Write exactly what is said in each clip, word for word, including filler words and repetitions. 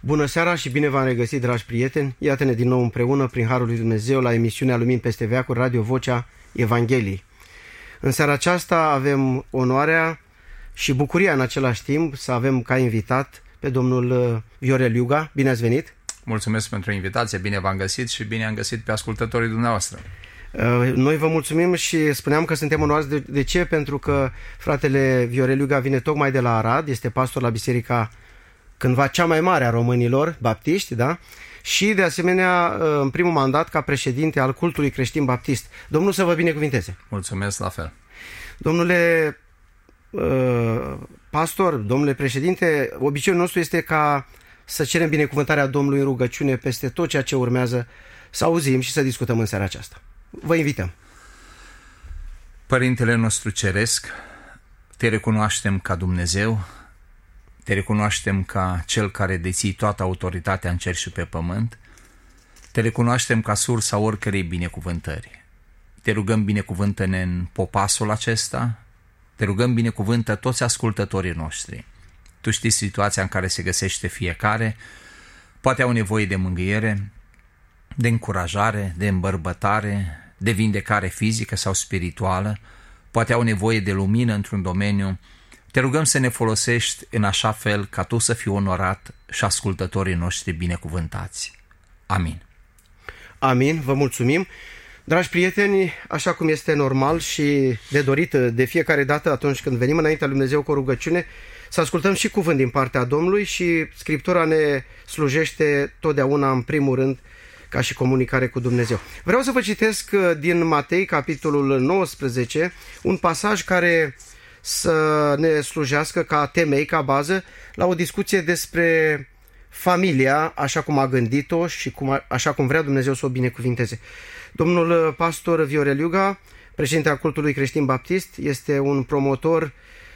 Bună seara și bine v-am regăsit, dragi prieteni! Iată-ne din nou împreună, prin Harul lui Dumnezeu, la emisiunea Lumini peste veacuri, Radio Vocea Evangheliei. În seara aceasta avem onoarea și bucuria în același timp să avem ca invitat pe domnul Viorel Iuga. Bine ați venit! Mulțumesc pentru invitație, bine v-am găsit și bine am găsit pe ascultătorii dumneavoastră. Noi vă mulțumim și spuneam că suntem onorați. De, de ce? Pentru că fratele Viorel Iuga vine tocmai de la Arad, este pastor la biserica cândva cea mai mare a românilor baptiști, da? Și de asemenea în primul mandat ca președinte al cultului creștin baptist. Domnul să vă binecuvinteze. Mulțumesc la fel. Domnule pastor, domnule președinte, obiceiul nostru este ca să cerem binecuvântarea Domnului în rugăciune peste tot ceea ce urmează să auzim și să discutăm în seara aceasta. Vă invităm. Părintele nostru ceresc, te recunoaștem ca Dumnezeu, te recunoaștem ca Cel care deții toată autoritatea în cer și pe pământ, te recunoaștem ca sursa oricărei binecuvântări. Te rugăm, binecuvântă-ne în popasul acesta, te rugăm, binecuvântă toți ascultătorii noștri. Tu știi situația în care se găsește fiecare, poate au nevoie de mângâiere, de încurajare, de îmbărbătare, de vindecare fizică sau spirituală, poate au nevoie de lumină într-un domeniu. Te rugăm să ne folosești în așa fel ca Tu să fii onorat și ascultătorii noștri binecuvântați. Amin. Amin, vă mulțumim. Dragi prieteni, așa cum este normal și de dorit de fiecare dată atunci când venim înaintea lui Dumnezeu cu o rugăciune, să ascultăm și cuvânt din partea Domnului și Scriptura ne slujește totdeauna în primul rând ca și comunicare cu Dumnezeu. Vreau să vă citesc din Matei, capitolul nouăsprezece, un pasaj care să ne slujească ca temei, ca bază, la o discuție despre familia, așa cum a gândit-o și cum, așa cum vrea Dumnezeu să o binecuvinteze. Domnul pastor Viorel Iuga, președinte al cultului creștin baptist, este un promotor,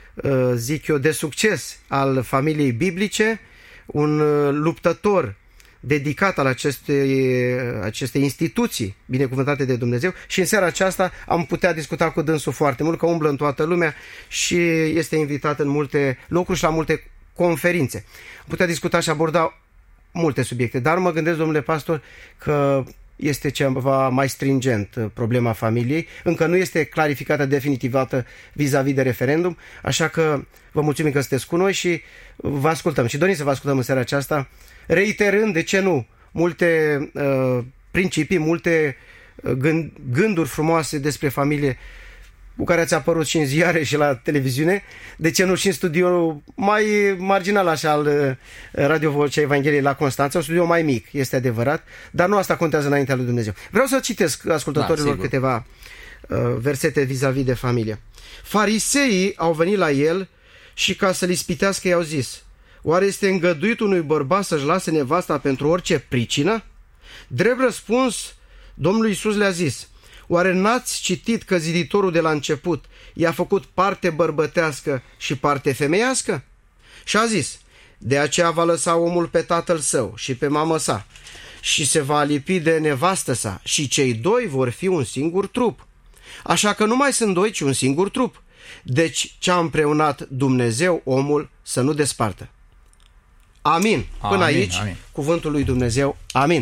zic eu, de succes al familiei biblice, un luptător dedicat al acestei, acestei instituții binecuvântate de Dumnezeu, și în seara aceasta am putea discuta cu dânsul foarte mult, că umblă în toată lumea și este invitat în multe locuri și la multe conferințe. Am putea discuta și aborda multe subiecte, dar mă gândesc, domnule pastor, că este ceva mai stringent problema familiei, încă nu este clarificată, definitivată vis-a-vis de referendum, așa că vă mulțumim că sunteți cu noi și vă ascultăm și dorim să vă ascultăm în seara aceasta, reiterând, de ce nu, multe uh, principii, multe gând, gânduri frumoase despre familie cu care ați apărut și în ziare și la televiziune, de ce nu și în studio mai marginal așa al Radio Vocea Evangheliei la Constanța, un studio mai mic, este adevărat, dar nu asta contează înaintea lui Dumnezeu. Vreau să citesc ascultătorilor da, câteva uh, versete vis-a-vis de familie. Fariseii au venit la el și ca să-l ispitească i-au zis: oare este îngăduit unui bărbat să-și lase nevasta pentru orice pricină? Drept răspuns, Domnul Iisus le-a zis: oare n-ați citit că ziditorul de la început i-a făcut parte bărbătească și parte femeiască? Și a zis: de aceea va lăsa omul pe tatăl său și pe mamă sa și se va lipi de nevastă sa și cei doi vor fi un singur trup. Așa că nu mai sunt doi, ci un singur trup. Deci ce-a împreunat Dumnezeu, omul să nu despartă. Amin. Până amin, aici, amin. Cuvântul lui Dumnezeu. Amin.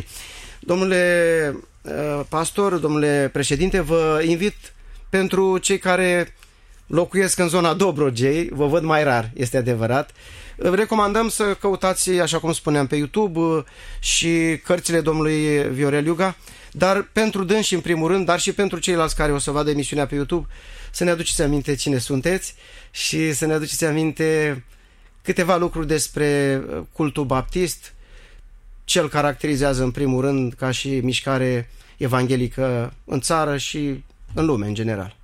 Domnule pastor, domnule președinte, vă invit, pentru cei care locuiesc în zona Dobrogei, vă văd mai rar, este adevărat, recomandăm să căutați, așa cum spuneam, pe YouTube și cărțile domnului Viorel Iuga, dar pentru dânsi în primul rând, dar și pentru ceilalți care o să vadă emisiunea pe YouTube, să ne aduceți aminte cine sunteți și să ne aduceți aminte câteva lucruri despre cultul baptist, ce îl caracterizează în primul rând ca și mișcare evanghelică în țară și în lume în general.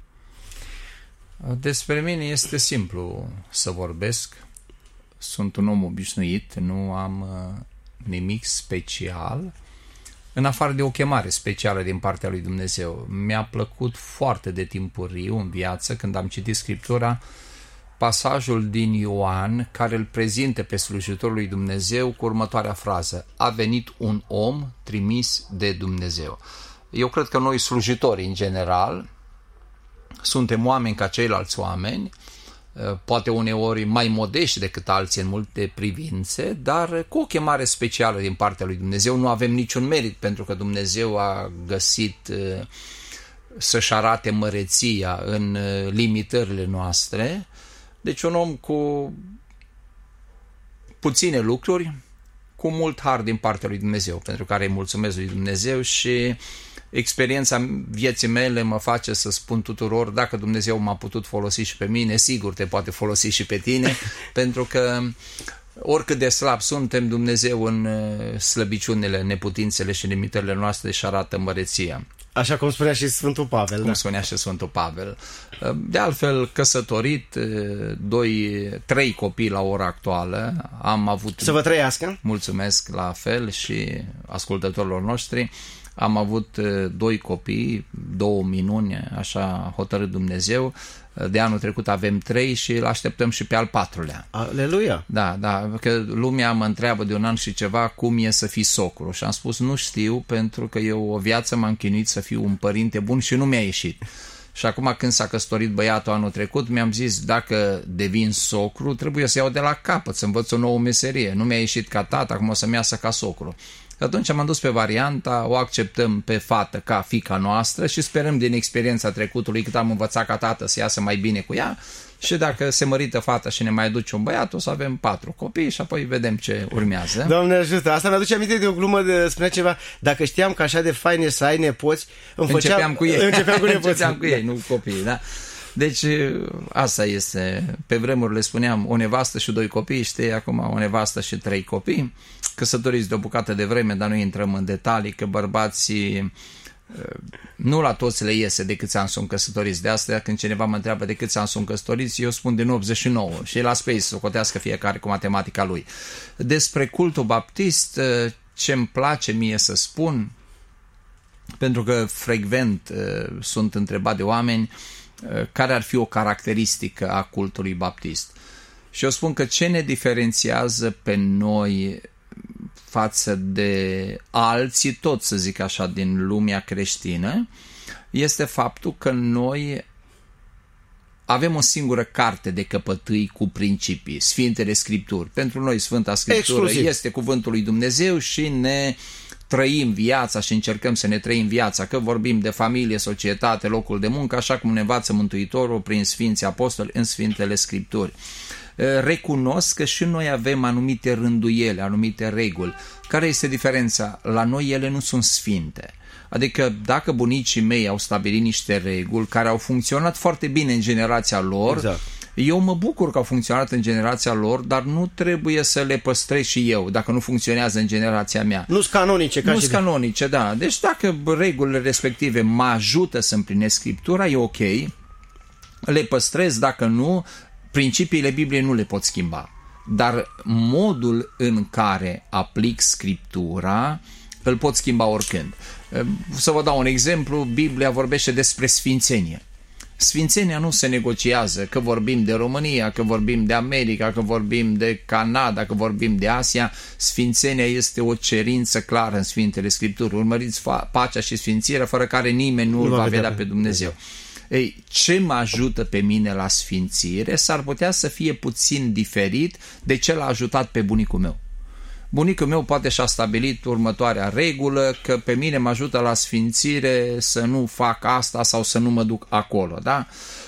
Despre mine este simplu să vorbesc. Sunt un om obișnuit, nu am nimic special, în afară de o chemare specială din partea lui Dumnezeu. Mi-a plăcut foarte de timpuriu în viață, când am citit Scriptura, pasajul din Ioan care îl prezintă pe slujitorul lui Dumnezeu cu următoarea frază: a venit un om trimis de Dumnezeu. Eu cred că noi slujitori în general suntem oameni ca ceilalți oameni, poate uneori mai modești decât alții în multe privințe, dar cu o chemare specială din partea lui Dumnezeu. Nu avem niciun merit, pentru că Dumnezeu a găsit să-și arate măreția în limitările noastre. Deci un om cu puține lucruri, cu mult har din partea lui Dumnezeu, pentru care îi mulțumesc lui Dumnezeu, și experiența vieții mele mă face să spun tuturor, dacă Dumnezeu m-a putut folosi și pe mine, sigur te poate folosi și pe tine, pentru că oricât de slab suntem, Dumnezeu în slăbiciunile, neputințele și limitările noastre își arată măreția. Așa cum spunea și Sfântul Pavel. Cum da. spunea și Sfântul Pavel. De altfel, căsătorit, doi, trei copii la ora actuală. Am avut... Să vă trăiască! Mulțumesc la fel și ascultătorilor noștri. Am avut doi copii, două minuni, așa a hotărât Dumnezeu. De anul trecut avem trei și îl așteptăm și pe al patrulea. Aleluia! Da, da, că lumea mă întreabă de un an și ceva cum e să fii socru și am spus nu știu, pentru că eu o viață m-am chinuit să fiu un părinte bun și nu mi-a ieșit. Și acum când s-a căsătorit băiatul anul trecut, mi-am zis dacă devin socru trebuie să iau de la capăt, să învăț o nouă meserie. Nu mi-a ieșit ca tată, acum o să-mi iasă ca socru. Atunci m-am dus pe varianta, o acceptăm pe fată ca fiica noastră și sperăm din experiența trecutului, cât am învățat ca tată, să iasă mai bine cu ea, și dacă se mărită fata și ne mai aduce un băiat, o să avem patru copii și apoi vedem ce urmează. Doamne ajută! Asta mi-aduce aminte de o glumă, de, spunea ceva, dacă știam că așa de fain e să ai nepoți, îmi făceam, începeam cu ei. Începeam cu nepoți. Începeam cu ei, nu copiii, da? Deci asta este, pe vremuri le spuneam o nevastă și doi copii, știi, acum o nevastă și trei copii, căsătoriți de o bucată de vreme, dar nu intrăm în detalii, că bărbații nu la toți le iese de câți ani sunt căsătoriți. De asta când cineva mă întreabă de câți ani sunt căsătoriți, eu spun din optzeci și nouă și la space să socotească fiecare cu matematica lui. Despre cultul baptist, ce-mi place mie să spun, pentru că frecvent sunt întrebat de oameni care ar fi o caracteristică a cultului baptist. Și eu spun că ce ne diferențiază pe noi față de alții, tot să zic așa, din lumea creștină, este faptul că noi avem o singură carte de căpătâi cu principii, Sfintele Scripturi. Pentru noi Sfânta Scriptură Exclusiv. Este cuvântul lui Dumnezeu și ne trăim viața și încercăm să ne trăim viața, că vorbim de familie, societate, locul de muncă, așa cum ne învață Mântuitorul prin Sfinții Apostoli în Sfintele Scripturi. Recunosc că și noi avem anumite rânduiele, anumite reguli. Care este diferența? La noi ele nu sunt sfinte. Adică dacă bunicii mei au stabilit niște reguli care au funcționat foarte bine în generația lor, exact. Eu mă bucur că au funcționat în generația lor, dar nu trebuie să le păstrez și eu dacă nu funcționează în generația mea. Nu-s canonice. Nu-s canonice, da. Deci dacă regulile respective mă ajută să împlinesc Scriptura, e ok. Le păstrez, dacă nu, principiile Bibliei nu le pot schimba. Dar modul în care aplic Scriptura îl pot schimba oricând. Să vă dau un exemplu, Biblia vorbește despre sfințenie. Sfințenia nu se negociază, că vorbim de România, că vorbim de America, că vorbim de Canada, că vorbim de Asia. Sfințenia este o cerință clară în Sfintele Scripturi. Urmăriți pacea și sfințirea, fără care nimeni nu îl va vedea pe Dumnezeu. Ei, ce mă ajută pe mine la sfințire s-ar putea să fie puțin diferit de ce l-a ajutat pe bunicul meu. Bunicul meu poate și-a stabilit următoarea regulă, că pe mine mă ajută la sfințire să nu fac asta sau să nu mă duc acolo, da?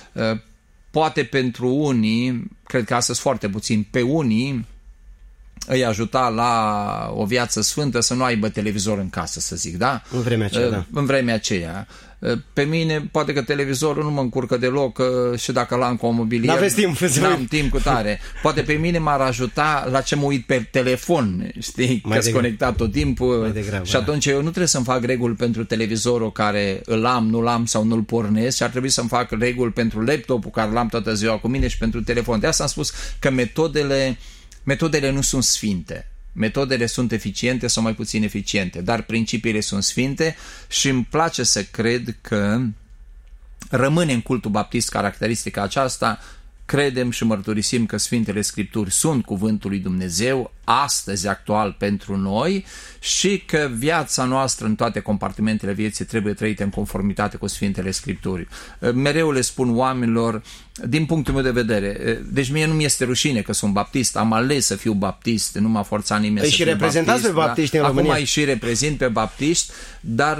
Poate pentru unii, cred că astăzi foarte puțin, pe unii îi ajuta la o viață sfântă să nu aibă televizor în casă, să zic, da? În vremea aceea, da. În vremea aceea. Pe mine, poate că televizorul nu mă încurcă deloc și dacă l-am cu o mobilier, n-aveți timp, n-am timp cu tare. Poate pe mine m-ar ajuta la ce mă uit pe telefon, știi, că sunt conectat tot timpul degrabă, și atunci da. Eu nu trebuie să-mi fac reguli pentru televizorul care îl am, nu-l am sau nu-l pornesc, și ar trebui să-mi fac reguli pentru laptopul care l-am toată ziua cu mine și pentru telefon. De asta am spus că metodele, metodele nu sunt sfinte. Metodele sunt eficiente sau mai puțin eficiente, dar principiile sunt sfinte și îmi place să cred că rămâne în cultul baptist caracteristica aceasta. Credem și mărturisim că Sfintele Scripturi sunt cuvântul lui Dumnezeu, astăzi actual pentru noi și că viața noastră în toate compartimentele vieții trebuie trăită în conformitate cu Sfintele Scripturi. Mereu le spun oamenilor, din punctul meu de vedere, deci mie nu mi este rușine că sunt baptist, am ales să fiu baptist, nu m-a forțat nimeni Îi să și fiu reprezentați baptist, pe baptiști da? în România. Acum îi și reprezint pe baptiști, dar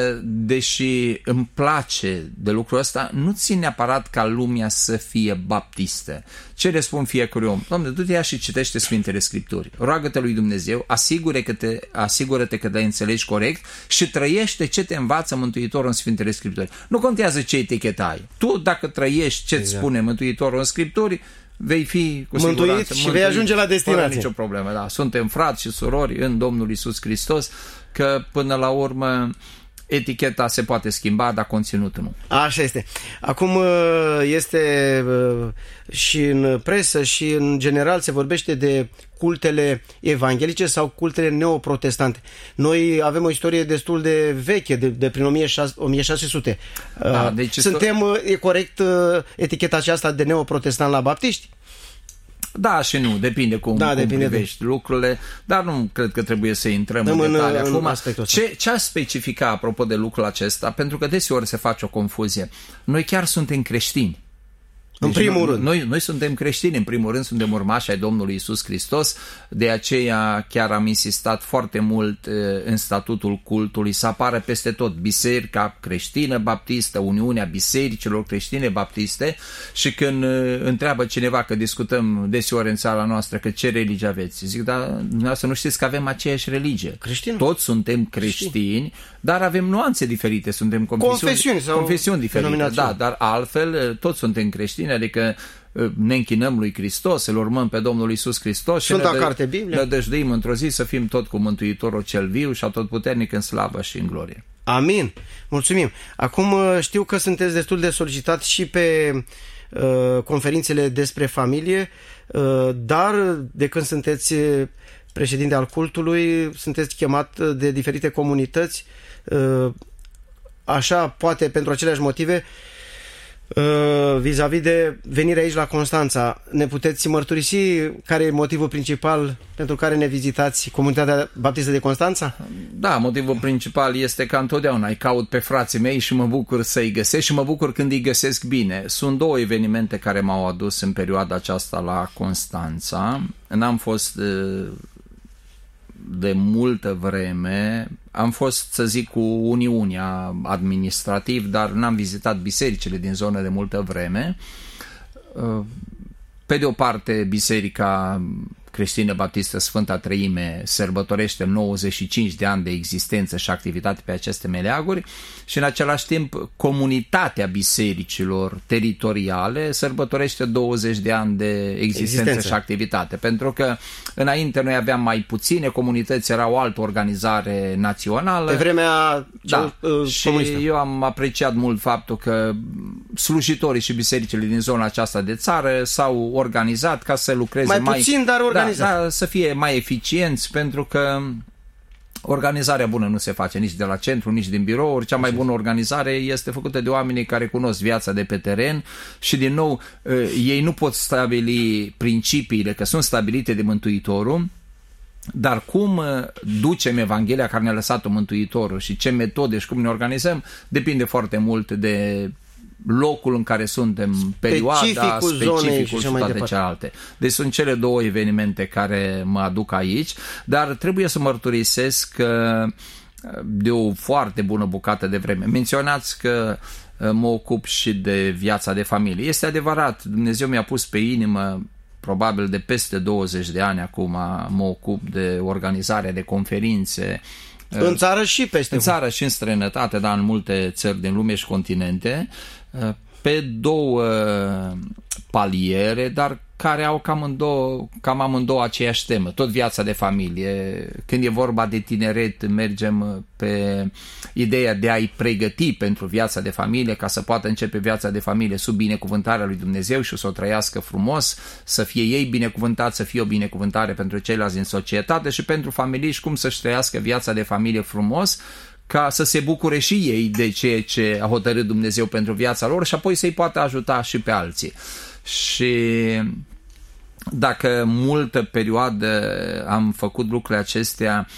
deși îmi place de lucrul ăsta, nu țin neapărat ca lumea să fie baptistă. Ce le spun fiecare om? Doamne, du-te ia și citește Sfintele Scripturi. Roagă-te lui Dumnezeu, asigură că te, asigură-te că le înțelegi corect și trăiește ce te învață Mântuitorul în Sfintele Scripturi. Nu contează ce etichetă ai. Tu, dacă trăiești ce-ți exact. spune Mântuitorul în Scripturi, vei fi cu mântuit siguranță și vei ajunge la destinație. Fără nicio problemă, da. Suntem frați și surori în Domnul Iisus Hristos, că până la urmă eticheta se poate schimba, dar conținutul nu. Așa este. Acum este și în presă și în general se vorbește de cultele evanghelice sau cultele neoprotestante. Noi avem o istorie destul de veche, de, de prin o mie șase sute. Da, deci Suntem, e corect eticheta aceasta de neoprotestant la baptiști? Da și nu, depinde cum, da, cum depinde privești de... lucrurile, dar nu cred că trebuie să intrăm Dăm în detalii în, acum. În ce, ce aș specifica apropo de lucrul acesta? Pentru că deseori se face o confuzie. Noi chiar suntem creștini. În deci primul noi, rând. Noi, noi suntem creștini, în primul rând suntem urmași ai Domnului Iisus Hristos, de aceea chiar am insistat foarte mult în statutul cultului să apară peste tot Biserica Creștină Baptistă, Uniunea Bisericilor Creștine Baptiste, și când întreabă cineva, că discutăm deseori în țara noastră, că ce religie aveți? Zic, dar dumneavoastră nu știți că avem aceeași religie. Creștin. Toți suntem creștini, creștini, dar avem nuanțe diferite, suntem confesiuni, confesiuni, sau confesiuni diferite, da, dar altfel toți suntem creștini, adică ne închinăm lui Hristos, îl urmăm pe Domnul Iisus Hristos și Sfânta ne, Carte Biblie. ne dăjduim într-o zi să fim tot cu Mântuitorul cel viu și atotputernic în slavă și în glorie. Amin. Mulțumim. Acum știu că sunteți destul de solicitat și pe uh, conferințele despre familie, uh, dar de când sunteți președinte al cultului, sunteți chemat de diferite comunități, uh, așa, poate pentru aceleași motive, vis-a-vis de venirea aici la Constanța. Ne puteți mărturisi care e motivul principal pentru care ne vizitați Comunitatea Baptistă de Constanța? Da, motivul principal este că întotdeauna îi caut pe frații mei și mă bucur să-i găsesc și mă bucur când îi găsesc bine. Sunt două evenimente care m-au adus în perioada aceasta la Constanța. N-am fost de multă vreme, am fost, să zic, cu Uniunea administrativ, dar n-am vizitat bisericile din zonă de multă vreme. Pe de o parte, Biserica Creștină Baptistă Sfânta Treime sărbătorește nouăzeci și cinci de ani de existență și activitate pe aceste meleaguri și în același timp comunitatea bisericilor teritoriale sărbătorește douăzeci de ani de existență, existență și activitate, pentru că înainte noi aveam mai puține comunități, era o altă organizare națională. Pe vremea da, uh, și comunistă. Eu am apreciat mult faptul că slujitorii și bisericile din zona aceasta de țară s-au organizat ca să lucreze mai, mai puțin, dar organizat. Da, da, să fie mai eficienți, pentru că organizarea bună nu se face nici de la centru, nici din birouri. Cea mai bună organizare este făcută de oamenii care cunosc viața de pe teren și, din nou, ei nu pot stabili principiile, că sunt stabilite de Mântuitorul, dar cum ducem Evanghelia care ne-a lăsat-o Mântuitorul și ce metode și cum ne organizăm, depinde foarte mult de locul în care suntem, perioada, specificul, specificul și, și toate departe. celelalte. Deci sunt cele două evenimente care mă aduc aici, dar trebuie să mărturisesc că de o foarte bună bucată de vreme. Menționați că mă ocup și de viața de familie. Este adevărat, Dumnezeu mi-a pus pe inimă, probabil de peste douăzeci de ani acum, mă ocup de organizarea de conferințe, în țară și peste în țară și în străinătate, dar în multe țări din lume și continente, pe două paliere, dar care au cam, amândouă, cam amândouă aceeași temă, tot viața de familie. Când e vorba de tineret, mergem pe ideea de a-i pregăti pentru viața de familie, ca să poată începe viața de familie sub binecuvântarea lui Dumnezeu și să o trăiască frumos, să fie ei binecuvântați, să fie o binecuvântare pentru ceilalți din societate, și pentru familiști cum să-și trăiască viața de familie frumos, ca să se bucure și ei de ceea ce a hotărât Dumnezeu pentru viața lor și apoi să-i poată ajuta și pe alții. Și dacă multă perioadă am făcut lucrurile acestea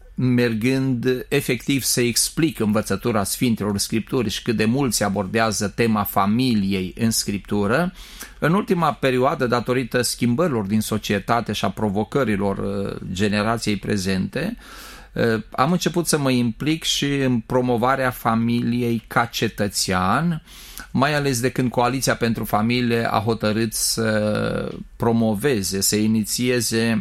mergând efectiv să explic învățătura Sfintelor Scripturi și cât de mult se abordează tema familiei în Scriptură, în ultima perioadă, datorită schimbărilor din societate și a provocărilor generației prezente, am început să mă implic și în promovarea familiei ca cetățean, mai ales de când Coaliția pentru Familie a hotărât să promoveze, să inițieze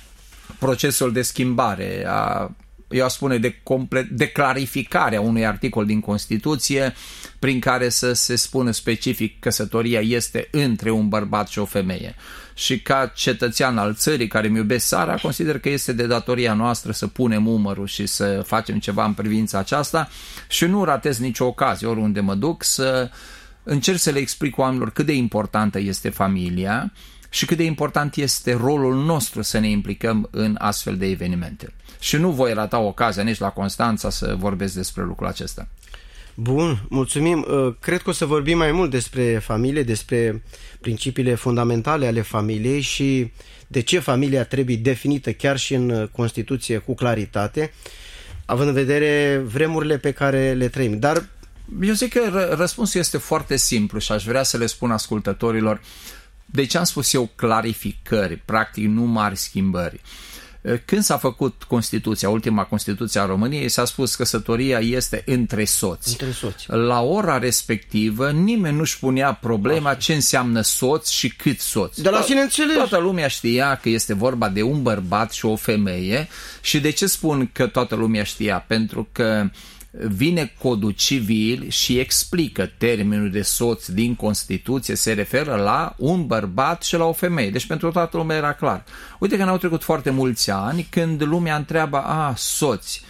procesul de schimbare, a, eu aș spune de, complet, de clarificare a unui articol din Constituție prin care să se spună specific căsătoria este între un bărbat și o femeie. Și ca cetățean al țării care îmi iubesc țara, consider că este de datoria noastră să punem umărul și să facem ceva în privința aceasta și nu ratez nicio ocazie, oriunde mă duc, să încerc să le explic oamenilor cât de importantă este familia și cât de important este rolul nostru să ne implicăm în astfel de evenimente. Și nu voi rata ocazia nici la Constanța să vorbesc despre lucrul acesta. Bun, mulțumim. Cred că o să vorbim mai mult despre familie, despre principiile fundamentale ale familiei și de ce familia trebuie definită chiar și în Constituție cu claritate, având în vedere vremurile pe care le trăim. Dar eu zic că răspunsul este foarte simplu și aș vrea să le spun ascultătorilor. De ce am spus eu clarificări, practic nu mari schimbări? Când s-a făcut Constituția, ultima Constituție a României, s-a spus că căsătoria este între soți. Între soți. La ora respectivă, nimeni nu-și punea problema ce înseamnă soț și cât soți. De la sine înțeles. Toată lumea știa că este vorba de un bărbat și o femeie. Și de ce spun că toată lumea știa? Pentru că vine Codul Civil și explică termenul de soț din Constituție, se referă la un bărbat și la o femeie. Deci pentru toată lumea era clar. Uite că n-au trecut foarte mulți ani când lumea întreabă, a, soți,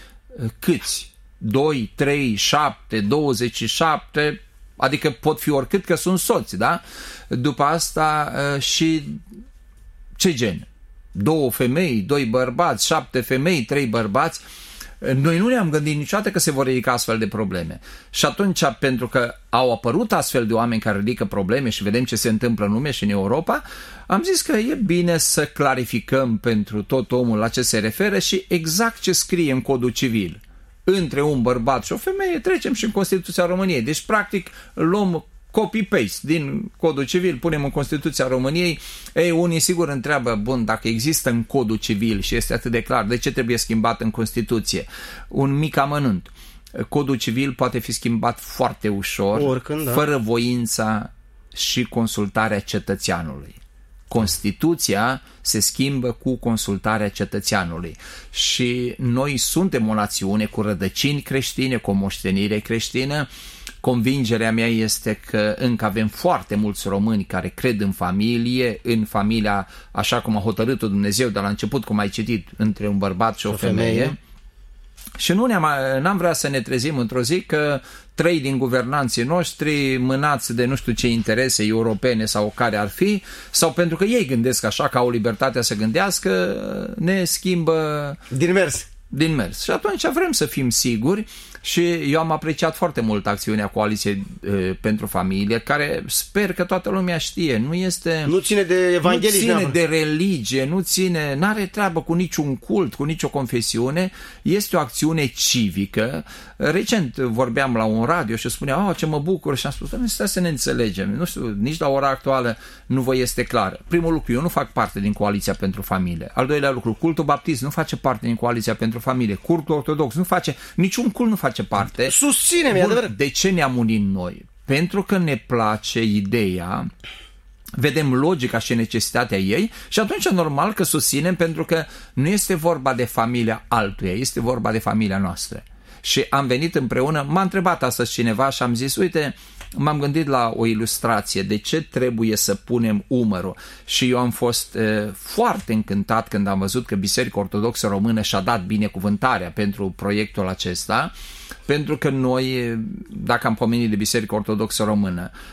câți? doi, trei, șapte, douăzeci și șapte, adică pot fi oricât că sunt soți, da? După asta și ce gen? Două femei, doi bărbați, șapte femei, trei bărbați. Noi nu ne-am gândit niciodată că se vor ridica astfel de probleme. Și atunci, pentru că au apărut astfel de oameni care ridică probleme și vedem ce se întâmplă în lume și în Europa, am zis că e bine să clarificăm pentru tot omul la ce se referă și exact ce scrie în Codul Civil. Între un bărbat și o femeie trecem și în Constituția României. Deci, practic, luăm copy-paste din Codul Civil, punem în Constituția României. Ei, unii sigur întreabă, bun, dacă există în Codul Civil și este atât de clar, de ce trebuie schimbat în Constituție? Un mic amănunt. Codul Civil poate fi schimbat foarte ușor, oricând, da, fără voința și consultarea cetățeanului. Constituția se schimbă cu consultarea cetățeanului și noi suntem o națiune cu rădăcini creștine, cu o moștenire creștină. Convingerea mea este că încă avem foarte mulți români care cred în familie, în familia așa cum a hotărât-o Dumnezeu de la început, cum ai citit, între un bărbat și o, o femeie. femeie. Și nu ne-am, n-am vrea să ne trezim într-o zi că trei din guvernanții noștri, mânați de nu știu ce interese europene sau care ar fi, sau pentru că ei gândesc așa, că au libertatea să gândească, ne schimbă din mers. din mers. Și atunci vrem să fim siguri și eu am apreciat foarte mult acțiunea Coaliției e, pentru Familie, care sper că toată lumea știe, nu este... Nu ține de evanghelie, nu ține neamă. de religie, nu ține, n-are treabă cu niciun cult, cu nicio confesiune, este o acțiune civică. Recent vorbeam la un radio și spunea, oh, ce mă bucur, și am spus, nu stai să ne înțelegem, nu știu, nici la ora actuală nu vă este clar. Primul lucru, eu nu fac parte din Coaliția pentru Familie. Al doilea lucru, cultul baptist nu face parte din Coaliția pentru Familie. Cultul ortodox nu face, niciun cult nu face parte. Susține-mi, adevărat. De ce ne-am unit noi? Pentru că ne place ideea, vedem logica și necesitatea ei și atunci normal că susținem, pentru că nu este vorba de familia altuia, este vorba de familia noastră. Și am venit împreună, m-a întrebat astăzi cineva și am zis, uite, m-am gândit la o ilustrație, de ce trebuie să punem umărul? Și eu am fost e, foarte încântat când am văzut că Biserica Ortodoxă Română și-a dat binecuvântarea pentru proiectul acesta, pentru că noi, dacă am pomenit de Biserica Ortodoxă Română,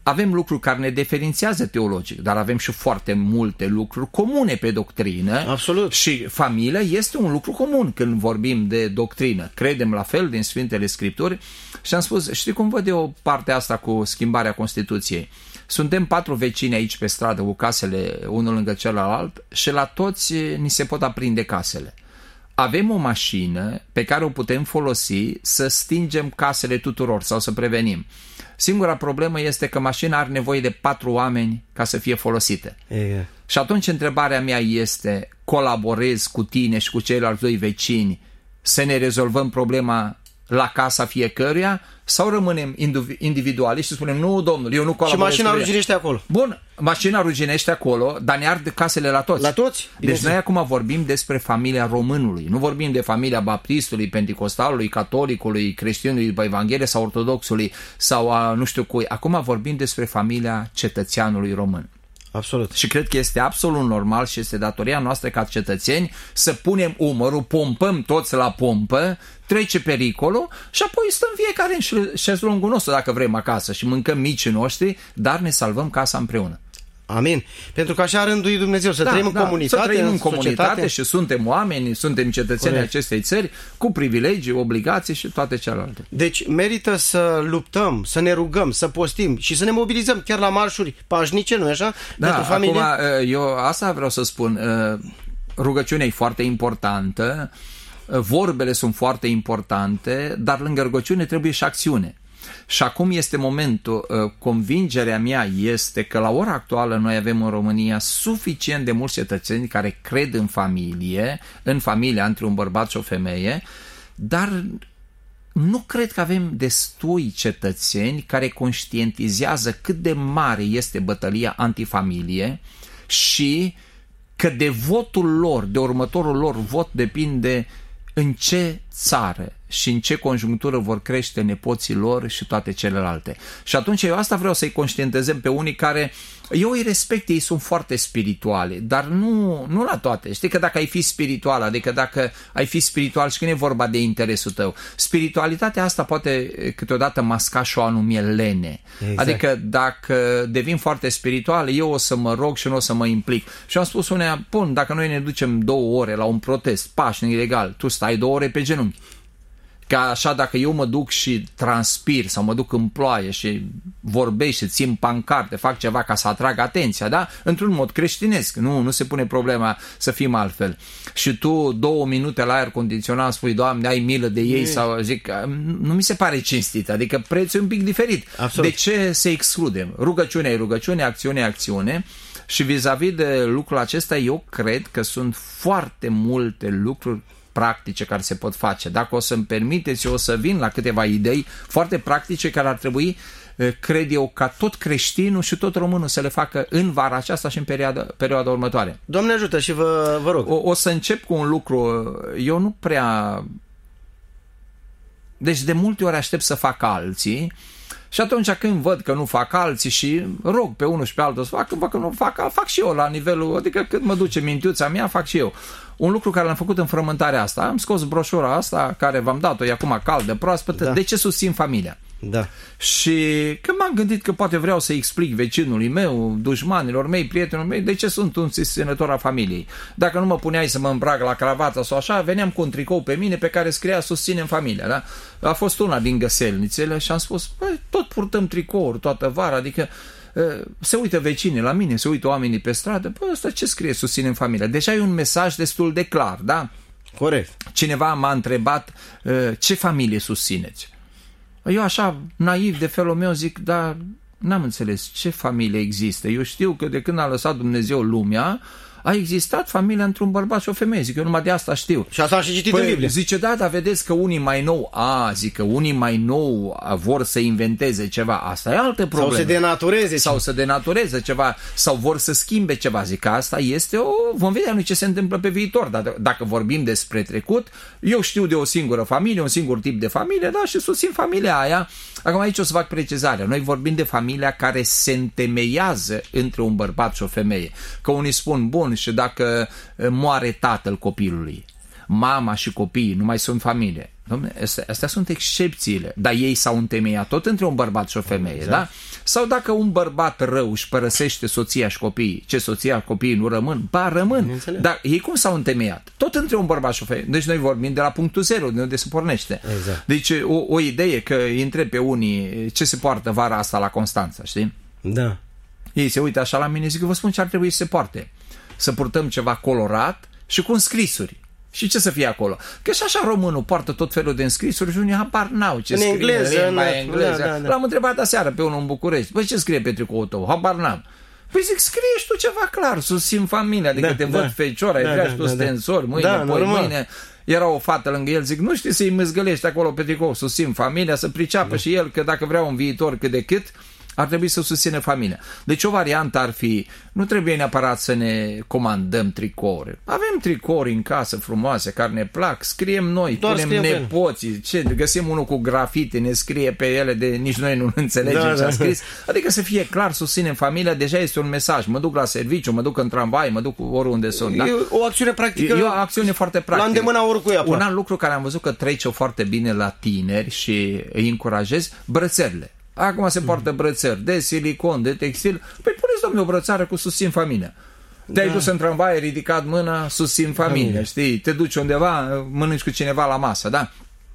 avem lucruri care ne diferențiază teologic, dar avem și foarte multe lucruri comune pe doctrină. Absolut. Și familia este un lucru comun când vorbim de doctrină. Credem la fel din Sfintele Scripturi și am spus, știi cum văd eu partea asta cu schimbarea Constituției? Suntem patru vecini aici pe stradă cu casele unul lângă celălalt și la toți ni se pot aprinde casele. Avem o mașină pe care o putem folosi să stingem casele tuturor sau să prevenim. Singura problemă este că mașina are nevoie de patru oameni ca să fie folosită. E. Și atunci întrebarea mea este, colaborez cu tine și cu ceilalți doi vecini să ne rezolvăm problema la casa fiecăruia sau rămânem individuali și spunem, nu, domnul, eu nu colaborez. Și mașina ruginește acolo. Bun, mașina ruginește acolo, dar ne ard casele la toți. La toți? Deci noi acum vorbim despre familia românului, nu vorbim de familia baptistului, pentecostalului, catolicului, creștinului după Evanghelie sau ortodoxului sau a nu știu cui. Acum vorbim despre familia cetățeanului român. Absolut. Și cred că este absolut normal și este datoria noastră ca cetățeni să punem umărul, pompăm toți la pompă, trece pericolul și apoi stăm fiecare în șezlongul nostru dacă vrem acasă și mâncăm micii noștri, dar ne salvăm casa împreună. Amin. Pentru că așa a rânduit Dumnezeu, să da, trăim da, în comunitate, să trăim în, în comunitate comunitate și suntem oameni, suntem cetățeni ai acestei țări cu privilegii, obligații și toate celelalte. Deci merită să luptăm, să ne rugăm, să postim și să ne mobilizăm chiar la marșuri pașnice, nu-i așa? Da, pentru familie. Acum eu asta vreau să spun, rugăciunea e foarte importantă, vorbele sunt foarte importante, dar lângă rugăciune trebuie și acțiune. Și acum este momentul, convingerea mea este că la ora actuală noi avem în România suficient de mulți cetățeni care cred în familie, în familia între un bărbat și o femeie, dar nu cred că avem destui cetățeni care conștientizează cât de mare este bătălia antifamilie și că de votul lor, de următorul lor vot depinde în ce țară și în ce conjunctură vor crește nepoții lor și toate celelalte. Și atunci eu asta vreau să-i conștientizăm pe unii care, eu îi respect, ei sunt foarte spirituali, dar nu, nu la toate. Știi că dacă ai fi spiritual, adică dacă ai fi spiritual și când e vorba de interesul tău, spiritualitatea asta poate câteodată masca și o anumie lene. Exact. Adică dacă devin foarte spiritual, eu o să mă rog și nu o să mă implic. Și am spus unea, bun, dacă noi ne ducem două ore la un protest pașnic, ilegal, tu stai două ore pe genunchi. Ca așa dacă eu mă duc și transpir sau mă duc în ploaie și vorbesc și țin pancarte, fac ceva ca să atrag atenția, da? Într-un mod creștinesc, nu, nu se pune problema să fim altfel. Și tu două minute la aer condiționat spui, Doamne, ai milă de ei, ei. Sau zic, nu mi se pare cinstit, adică prețul e un pic diferit. Absolut. De ce să excludem? Rugăciunea e rugăciune, acțiune e acțiune. Și vis-a-vis de lucrul acesta, eu cred că sunt foarte multe lucruri practice care se pot face. Dacă o să-mi permiteți, eu o să vin la câteva idei foarte practice care ar trebui, cred eu, ca tot creștinul și tot românul să le facă în vara aceasta și în perioada, perioada următoare. Doamne ajută și vă, vă rog. O, o să încep cu un lucru. Eu nu prea... Deci de multe ori aștept să fac alții și atunci când văd că nu fac alții și rog pe unul și pe altul să facă, văd că nu fac, fac și eu la nivelul, adică cât mă duce mintiuța mea, fac și eu. Un lucru care l-am făcut în frământarea asta, am scos broșura asta care v-am dat-o, e acum caldă, proaspătă, da. De ce susțin familia? Da. Și când m-am gândit că poate vreau să explic vecinului meu, dușmanilor mei, prietenilor mei, de ce sunt un susținător a familiei. Dacă nu mă puneai să mă îmbrac la cravată sau așa, veneam cu un tricou pe mine pe care scria susținem familia. Da? A fost una din găselnițele și am spus, băi, tot purtăm tricouri toată vara, adică se uită vecinii la mine, se uită oamenii pe stradă, bă, ăsta ce scrie susținem familia? Deja e un mesaj destul de clar, da? Corect. Cineva m-a întrebat ce familie susțineți? Eu așa, naiv de felul meu, zic, dar n-am înțeles ce familie există. Eu știu că de când a lăsat Dumnezeu lumea, a existat familia într-un bărbat și o femeie. Zic, eu numai de asta știu. Și asta am și citit păi, în Biblie. Zice, da, dar vedeți că unii mai nou, a, zic că unii mai nou vor să inventeze ceva. Asta e altă problemă. Sau să denatureze. Sau să denatureze ceva. Sau vor să schimbe ceva. Zic că asta este o... Vom vedea noi ce se întâmplă pe viitor. Dar dacă vorbim despre trecut, eu știu de o singură familie, un singur tip de familie, da, și susțin familia aia. Acum aici o să fac precizarea. Noi vorbim de familia care se întemeiază între un bărbat și o femeie. Că unii spun, bun, și dacă moare tatăl copilului. mama și copiii nu mai sunt familie. Dom'le, astea, astea sunt excepțiile, dar ei s-au întemeiat tot între un bărbat și o femeie, exact. Da? Sau dacă un bărbat rău își părăsește soția și copiii, ce soția, copiii nu rămân? Ba, rămân. Dar ei cum s-au întemeiat? Tot între un bărbat și o femeie. Deci noi vorbim de la punctul zero, de unde se pornește. Exact. Deci o, o idee că îi întreb pe unii ce se poartă vara asta la Constanța, știi? Da. Ei se uită așa la mine, zic, vă spun ce ar trebui să se poarte. Să purtăm ceva colorat și cu înscrisuri. Și ce să fie acolo? Că și așa românul poartă tot felul de înscrisuri și unii habar n-au ce în scrie. Engleză, în mai engleză. Da, da, da. L-am întrebat aseară pe unul în București. Băi, ce scrie pe tricoul tău? Habar n-am. Păi zic, scrie și tu ceva clar, susțin familia, adică da, te da. văd fecior, ai da, vrea da, și tu da, stensori, mâine, da, poi normal. mâine. Era o fată lângă el, zic, nu știi să-i mâzgălești acolo pe tricou, susțin familia, să priceapă da. Și el că dacă vrea un viitor cât de cât, ar trebui să susține familia. Deci o variantă ar fi, nu trebuie neapărat să ne comandăm tricouri. Avem tricouri în casă frumoase, care ne plac, scriem noi, doar punem nepoții, ce, găsim unul cu grafite, ne scrie pe ele, de nici noi nu înțelegem da, ce a da. Scris. Adică să fie clar, susținem familia, deja este un mesaj. Mă duc la serviciu, mă duc în tramvai, mă duc oriunde sunt. Da? E o acțiune practică. E o acțiune foarte practică. La îndemâna oricui. Un alt lucru care am văzut că trece foarte bine la tineri și îi încurajez, brățările. Acum se poartă brățări de silicon, de textil. Păi puneți, domnule, o brățară cu susțin familia. Te-ai da. Dus în tramvai, ai ridicat mâna, susțin familia, familia, știi? Te duci undeva, mănânci cu cineva la masă, da?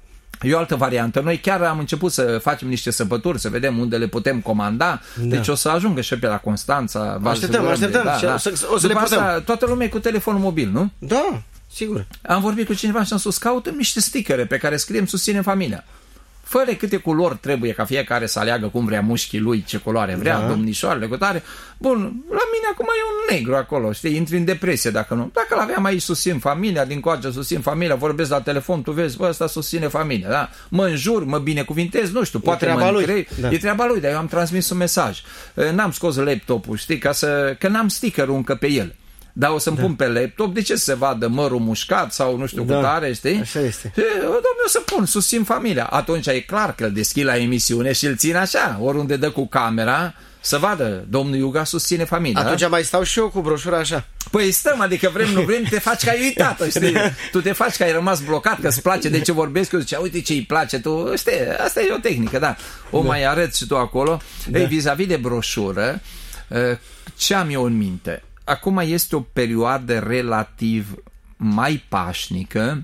E o altă variantă. Noi chiar am început să facem niște săpături, să vedem unde le putem comanda. Da. Deci o să ajungă și pe la Constanța. Așteptăm, așteptăm. Da, da. O să le asta, toată lumea e cu telefonul mobil, nu? Da, sigur. Am vorbit cu cineva și am spus, caută niște stickere pe care scriem susține familia. Fără câte culori trebuie ca fiecare să aleagă cum vrea mușchii lui, ce culoare vrea, da. Domnișoarele cu tare. Bun, la mine acum e un negru acolo, știi, intri în depresie dacă nu. Dacă l-aveam aici, susțin familia, din coace susțin familia, vorbesc la telefon, tu vezi, bă, ăsta susține familia, da? Mă înjur, mă binecuvintez, nu știu, poate mă încrei. Da. E treaba lui, dar eu am transmis un mesaj. N-am scos laptopul, știi, ca să, că n-am sticker-ul încă pe el. Dar o să-mi da. Pun pe laptop, de ce să se vadă mărul mușcat sau nu știu da. Cu tare, știi? Așa este. Dom'le, o să pun, susțin familia. Atunci e clar că îl deschid la emisiune și îl țin așa, oriunde dă cu camera, să vadă, domnul Iuga susține familia. Atunci da? Mai stau și eu cu broșura așa. Păi stăm, adică vrem, nu vrem, te faci că ai uitat, știi? Tu te faci că ai rămas blocat, că îți place de ce vorbesc, eu zice, uite ce îi place, tu, știi, asta e o tehnică, da. O da. Mai arăți și tu acolo. Da. Ei, vis-a-vis de broșură, ce am eu în minte? Acum este o perioadă relativ mai pașnică,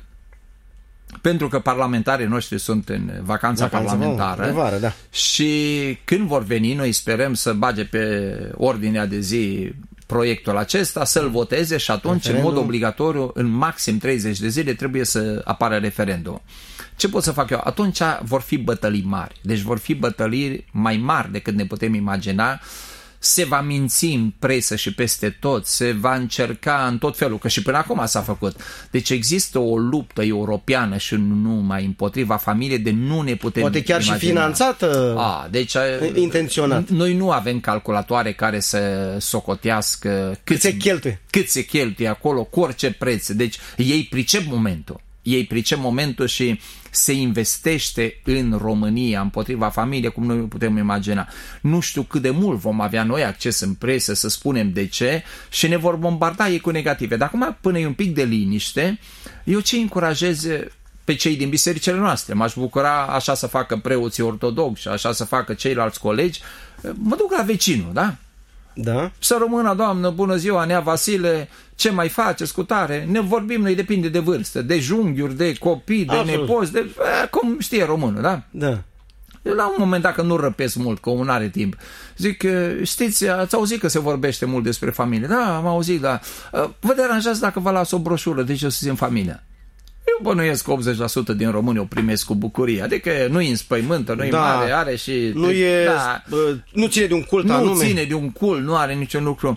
pentru că parlamentarii noștri sunt în vacanța Vacanța parlamentară de vară, da. Și când vor veni, noi sperăm să bage pe ordinea de zi proiectul acesta, să-l voteze și atunci, referendum. În mod obligatoriu, în maxim treizeci de zile trebuie să apară referendum. Ce pot să fac eu? Atunci vor fi bătălii mari, deci vor fi bătălii mai mari decât ne putem imagina. Se va minți în presă și peste tot, se va încerca în tot felul, că și până acum s-a făcut. Deci există o luptă europeană și nu numai împotriva familiei, de nu ne putem poate chiar imagina. Și finanțată A, deci, intenționat. Noi nu avem calculatoare care să socotească cât, cât se cheltuie. Cât se cheltuie acolo, cu orice preț. Deci ei pricep momentul. Ei pricep momentul și se investește în România împotriva familiei, cum noi putem imagina. Nu știu cât de mult vom avea noi acces în presă să spunem de ce și ne vor bombarda ei cu negative. Dar acum, până e un pic de liniște, eu ce încurajez pe cei din bisericile noastre? M-aș bucura așa să facă preoții ortodoxi și așa să facă ceilalți colegi. Mă duc la vecinul, da? Da. Să rămână, doamnă, bună ziua, Nea Vasile, ce mai faceți cu tare? Ne vorbim, noi depinde de vârstă, de junghiuri, de copii, de Absolut. Nepoți, de, cum știe românul, da? Da. Eu la un moment, dacă nu răpesc mult, că un are timp, zic, știți, ați auzit că se vorbește mult despre familie? Da, am auzit, da. Vă deranjați dacă vă las o broșură de ce să în familia? Eu bănuiesc că optzeci la sută din români o primesc cu bucurie, adică nu-i înspăimântă, nu-i da, mare, are și... Nu, e, da, nu ține de un cult nu anume. Nu ține de un cult, nu are niciun lucru.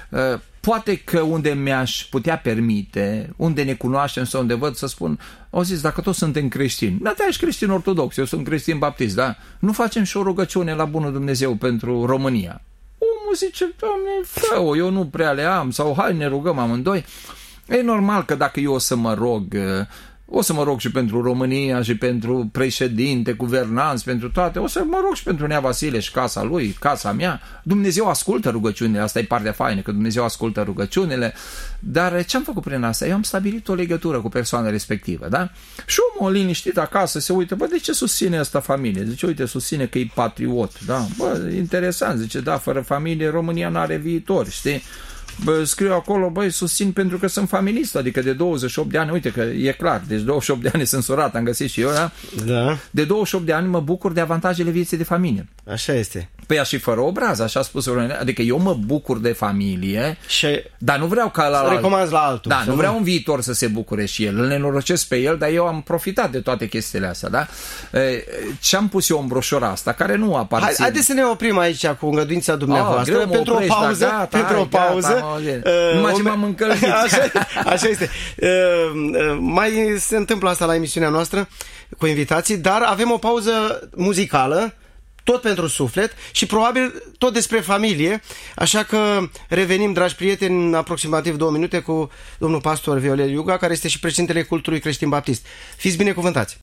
Poate că unde mi-aș putea permite, unde ne cunoaștem sau unde văd, să spun, au zis, dacă toți suntem creștini, da, te ești creștin ortodox, eu sunt creștin baptist, da? Nu facem și o rugăciune la bunul Dumnezeu pentru România. Omul zice, Doamne, fă-o, eu nu prea le am, sau hai ne rugăm amândoi. E normal că dacă eu o să mă rog, O să mă rog și pentru România și pentru președinte, guvernanți, pentru toate. O să mă rog și pentru Nea Vasile și casa lui, casa mea. Dumnezeu ascultă rugăciunile, asta e partea faină, că Dumnezeu ascultă rugăciunile. Dar ce am făcut prin asta? Eu am stabilit o legătură cu persoana respectivă, da? Și omul liniștit acasă se uită, bă, de ce susține asta familie? Zice, uite, susține că e patriot, da? Bă, interesant, zice, da, fără familie România n-are viitor, știi? Bă, scriu acolo, băi, susțin pentru că sunt familist, adică de douăzeci și opt de ani, uite că e clar, deci douăzeci și opt de ani sunt surat, am găsit și eu, da? Da. De douăzeci și opt de ani mă bucur de avantajele vieții de familie. Așa este. Păi și fără obraz, așa a spus, adică eu mă bucur de familie, și dar nu vreau ca la... Să recomand la altul. Da, nu vreau în viitor să se bucure și el, îl nenorocesc pe el, dar eu am profitat de toate chestiile astea, da? Ce am pus eu în broșura asta, care nu aparține... Hai, haideți să ne oprim aici cu îngăduința dumneavoastră, oh, pentru, oprești, o pauză, gata, pentru hai, o pauză, pentru o pauză. Uh, Numai ce m-am încălzit. Așa, așa este. Uh, uh, mai se întâmplă asta la emisiunea noastră cu invitații, dar avem o pauză muzicală, tot pentru suflet și probabil tot despre familie, așa că revenim, dragi prieteni, în aproximativ două minute cu domnul pastor Viorel Iuga, care este și președintele cultului creștin baptist. Fiți binecuvântați!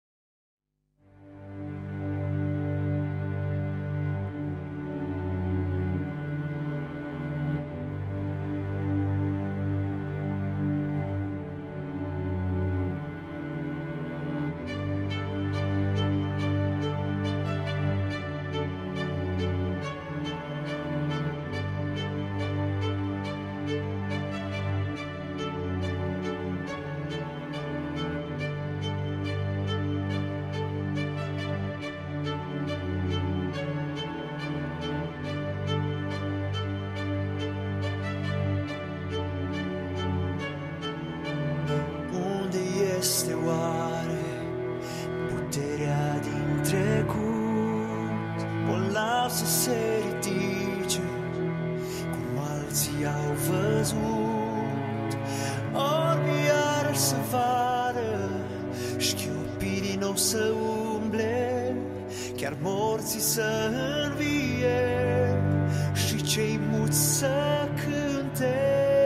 Este oare puterea din trecut, bolnav să se ridice, cum alții au văzut, orbi iarăși să vadă, șchiopii din nou să umble, chiar morții să învie și cei muți să cânte.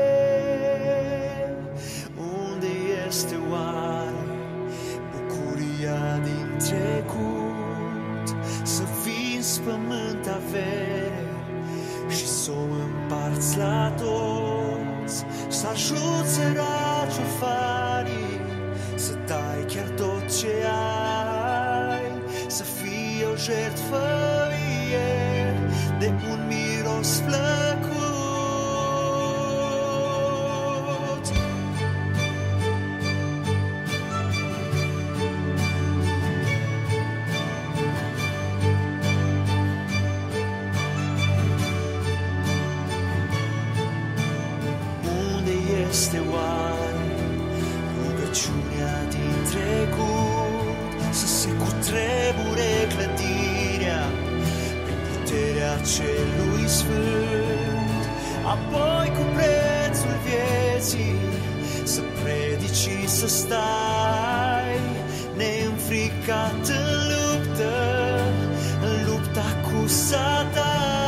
Unde este oare bucuria din trecut, să vinzi pământ avere și s-o împarți la toți, să ajuți săraci orfanii, să dai chiar tot ce ai, să fie o jertfă vie de un miros plăcut. Este oare rugăciunea din trecut, să se cutremure clădirea prin puterea celui sfânt, apoi cu prețul vieții să predici și să stai neînfricat în luptă, în lupta cu Satan.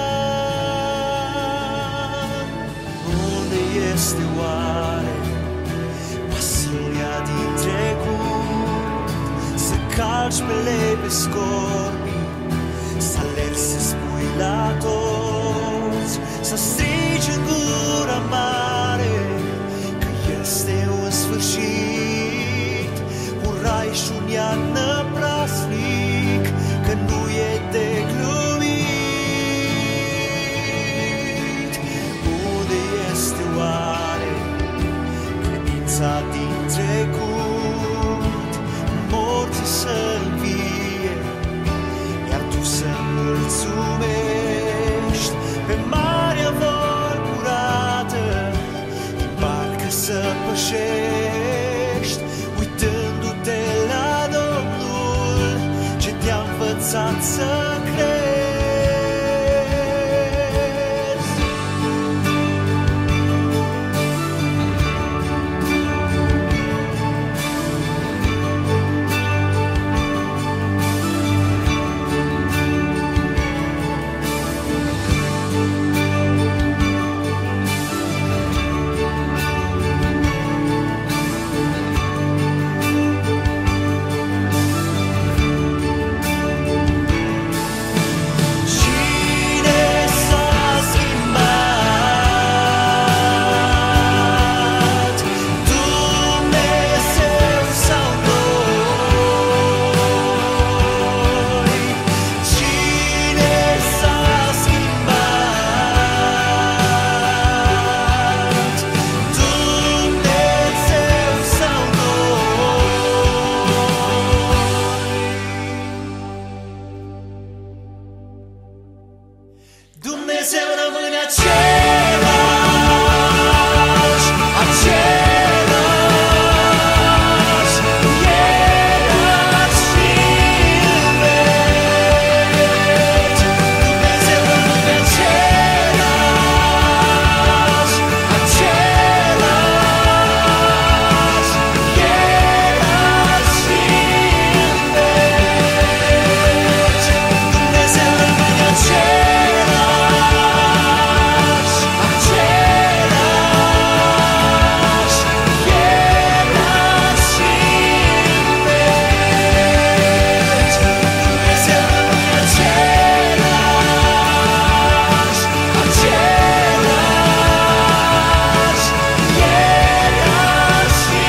Unde este oare pasiunea din trecut, să calci pe lepe scorpii, să alergi să spui la toți, să strigi în gura mare că este un sfârșit, un rai și un iad năprasnic, că nu e de glumit. Unde este oare credința din trecut, morții să învie, iar tu să mulțumești pe marea volburată, din barcă să pășești, uitându-te la Domnul ce te-a învățat să crezi. Dumnezeu rămâne același, același, ieri și în veci. Dumnezeu rămâne același, același, ieri și în veci. Dumnezeu rămâne același, același, ieri și în veci. Dumnezeu rămâne același, același, ieri și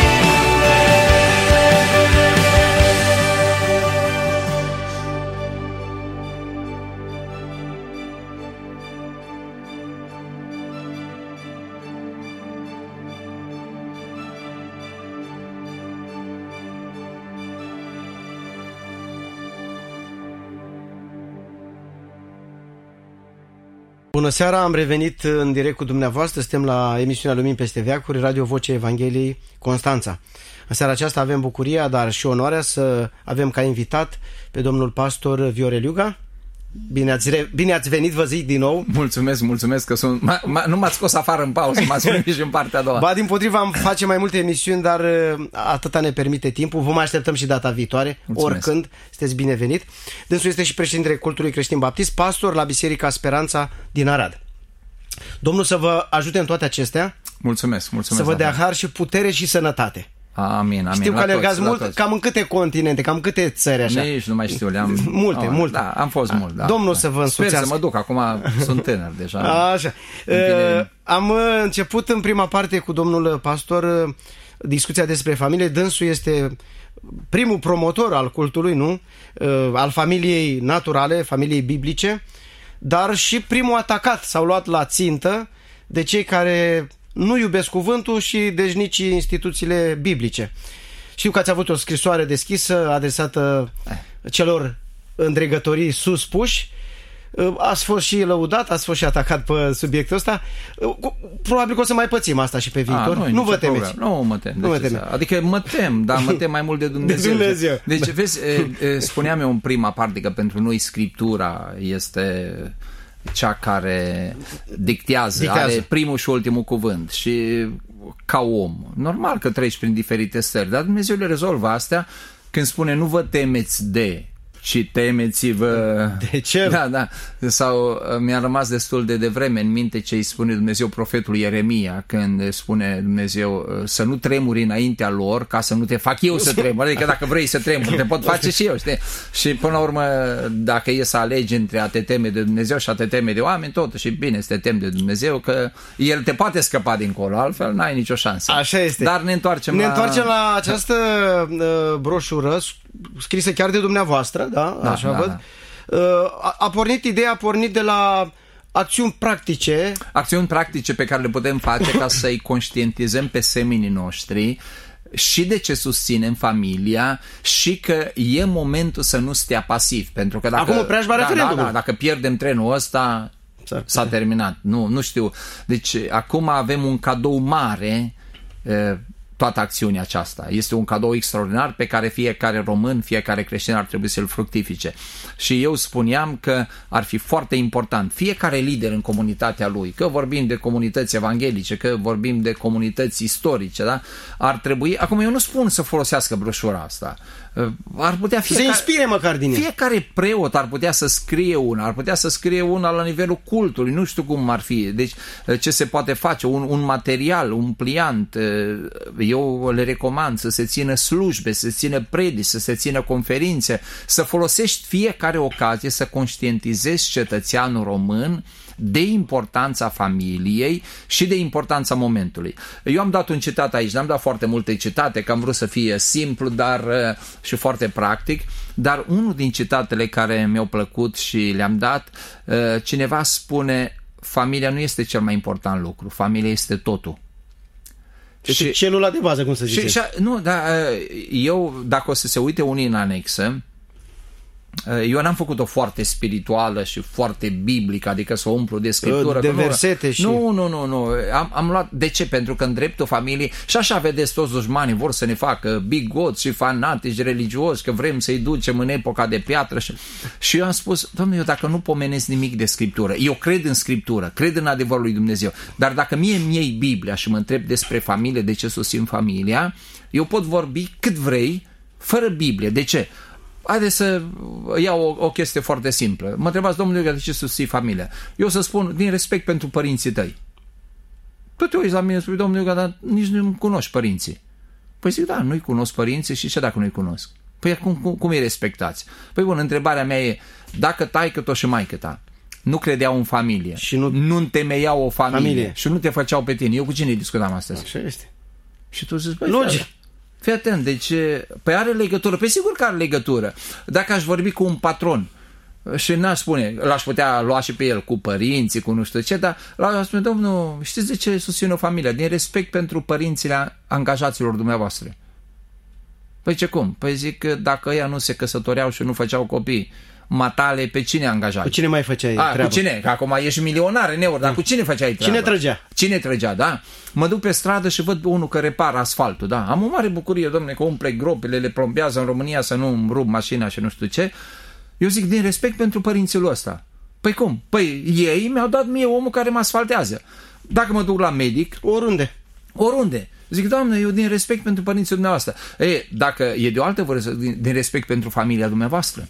Bună seara, am revenit în direct cu dumneavoastră, suntem la emisiunea Lumini peste veacuri, Radio Vocea Evangheliei Constanța. În seara aceasta avem bucuria, dar și onoarea să avem ca invitat pe domnul pastor Viorel Iuga. Bine ați, re... Bine ați venit, vă zic din nou. Mulțumesc, mulțumesc că sunt... Ma, ma, nu m-ați scos afară în pauză, m-ați primit și în partea a doua. Ba, dimpotrivă, am face mai multe emisiuni, dar atâta ne permite timpul. Vă mai așteptăm și data viitoare, mulțumesc. Oricând, sunteți binevenit. Dânsul este și președintele Cultului Creștin Baptist, pastor la Biserica Speranța din Arad. Domnul să vă ajute în toate acestea. Mulțumesc, mulțumesc. Să vă dea har și putere și sănătate. Amin, amin. Știu că alergați mult, toți. Cam în câte continente, cam în câte țări așa? Nici nu mai știu, le-am... Multe, oh, multe. Da, am fost mult, da. Domnul da. să vă însuțească. Sper să mă duc, acum sunt tânăr deja. Așa. Uh, am început în prima parte cu domnul pastor discuția despre familie. Dânsul este primul promotor al cultului, nu? Uh, al familiei naturale, familiei biblice, dar și primul atacat, s-au luat la țintă de cei care nu iubesc cuvântul și deci nici instituțiile biblice. Știu că ați avut o scrisoare deschisă adresată celor îndregătorii suspuși. Ați fost și lăudat, ați fost și atacat pe subiectul ăsta. Probabil că o să mai pățim asta și pe viitor. A, nu, nu vă temeți. Nu mă tem. Nu mă teme. Adică mă tem, dar mă tem mai mult de Dumnezeu. De Dumnezeu. Deci, da. Vezi, spuneam eu în prima parte că pentru noi Scriptura este cea care dictează, dictează, are primul și ultimul cuvânt. Și ca om, normal că treci prin diferite stări, dar Dumnezeu le rezolvă astea când spune nu vă temeți de, ci temeți-vă de ce? Da, da. Sau mi-a rămas destul de devreme în minte ce îi spune Dumnezeu profetului Ieremia când spune Dumnezeu să nu tremuri înaintea lor ca să nu te fac eu să tremur. Adică dacă vrei să tremuri, te pot face și eu, știi? Și până la urmă, dacă e să alegi între a te teme de Dumnezeu și a te teme de oameni, totuși bine să te temi de Dumnezeu, că El te poate scăpa dincolo, altfel n-ai nicio șansă. Așa este. Dar ne întoarcem ne la... întoarcem la această uh, broșură scrisă chiar de dumneavoastră, da? Da, așa da, văd. da. A, a pornit ideea, a pornit de la acțiuni practice. Acțiuni practice pe care le putem face ca să-i conștientizăm pe semenii noștri și de ce susținem familia și că e momentul să nu stea pasiv. Pentru că dacă, acum preajma da, referendumul. Da, da, dacă pierdem trenul ăsta, s-a terminat. Nu, nu știu. Deci acum avem un cadou mare, toată acțiunea aceasta. Este un cadou extraordinar pe care fiecare român, fiecare creștin ar trebui să-l fructifice. Și eu spuneam că ar fi foarte important fiecare lider în comunitatea lui, că vorbim de comunități evanghelice, că vorbim de comunități istorice, da? Ar trebui, acum eu nu spun să folosească broșura asta, ar putea fiecare, să inspire măcar din ea. Fiecare preot ar putea să scrie una, ar putea să scrie una la nivelul cultului, nu știu cum ar fi. Deci ce se poate face, un, un material, un pliant, eu le recomand să se țină slujbe, să se țină predici, să se țină conferințe, să folosești fiecare ocazie să conștientizezi cetățeanul român de importanța familiei și de importanța momentului. Eu am dat un citat aici, n-am dat foarte multe citate, că am vrut să fie simplu, dar și foarte practic, dar unul din citatele care mi-au plăcut și le-am dat, cineva spune: familia nu este cel mai important lucru, familia este totul. Este și, celula de bază, cum să zice. Și, și, nu, dar eu, dacă o să se uite unii în anexă, eu n-am făcut-o foarte spirituală și foarte biblică, adică să o umplu de scriptură. De versete nu, și... Nu, nu, nu, nu. Am, am luat... De ce? Pentru că în dreptul familiei, și așa vedeți, toți dușmanii vor să ne facă bigoți și fanatici religioși, că vrem să-i ducem în epoca de piatră. Și, și eu am spus, Doamne, eu dacă nu pomenesc nimic de scriptură, eu cred în scriptură, cred în adevărul lui Dumnezeu, dar dacă mie îmi iei Biblia și mă întreb despre familie, de ce susțin familia, eu pot vorbi cât vrei, fără Biblie. De ce? Haideți să iau o, o chestie foarte simplă. Mă întrebați, domnule, de ce susții familia? Eu o să spun, din respect pentru părinții tăi. Tu te uiți la mine și spui, domnule, dar nici nu-mi cunoști părinții. Păi zic, da, nu-i cunosc părinții și ce dacă nu-i cunosc? Păi cum, cum, cum îi respectați? Păi bun, întrebarea mea e, dacă taică-t-o și maică-ta nu credeau în familie și nu, nu întemeiau o familie, familie și nu te făceau pe tine, eu cu cine discutam astăzi? Așa este. Și tu zici, băi, logic. Fii atent, deci, păi are legătură, pe sigur că are legătură. Dacă aș vorbi cu un patron și n-aș spune, l-aș putea lua și pe el cu părinții, cu nu știu ce, dar l-aș spune, domnul, știți de ce susține o familie? Din respect pentru părinții angajaților dumneavoastră. Păi ce cum? Păi zic că dacă ăia nu se căsătoreau și nu făceau copii, matale, pe cine angajai? Cu cine mai făceai A, treabă? Cu cine? Că acum ești milionar în euro, dar cu cine făceai treabă? Cine trăgea? Cine trăgea, da? Mă duc pe stradă și văd unul că repară asfaltul, da? Am o mare bucurie, domne, că umple gropile, le plombează în România să nu îmi rup mașina și nu știu ce. Eu zic, din respect pentru părinții lui ăsta. Păi cum? Păi ei mi-au dat mie omul care mă asfaltează. Dacă mă duc la medic... Oriunde. Oriunde. Zic, doamne, eu din respect pentru părinții dumneavoastră. E, dacă e de o altă vârstă, din, din respect pentru familia dumneavoastră.